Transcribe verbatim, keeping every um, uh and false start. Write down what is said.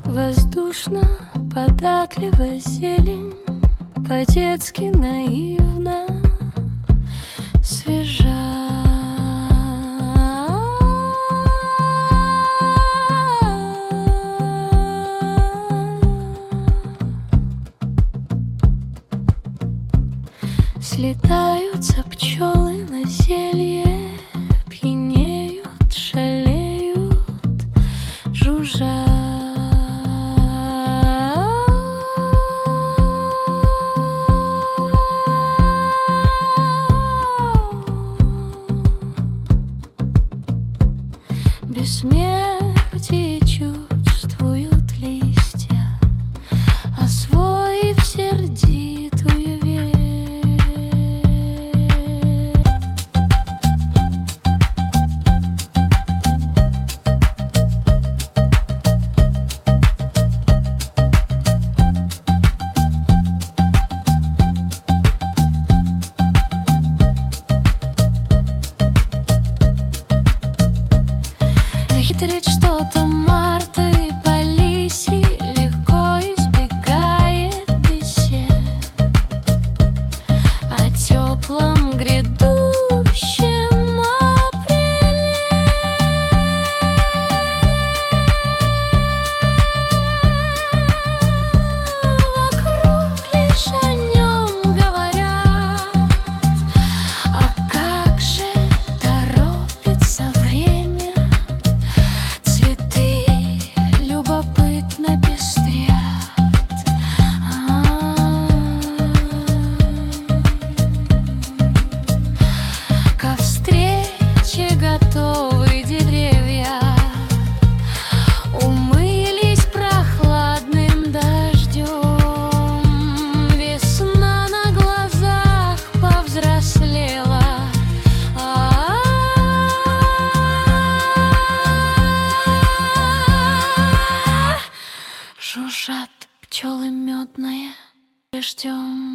Воздушно, податливо зелень, по-детски наивно, свежа. Слетаются пчелы на зелье, пьянеют, шалеют, жужжат. Бессмертие чувствуют листья, освоив сердитую верь. Хитрит что-то Марта и по лисьи легко избегает бесед о теплом грядущем апреле. Вокруг лишь о нем говорят, а как же торопится время. Цветы любопытно пестрят, ко встрече готовы деревья, умылись прохладным дождем. Весна на глазах повзрослела. Жужжат пчелы медные, ждем.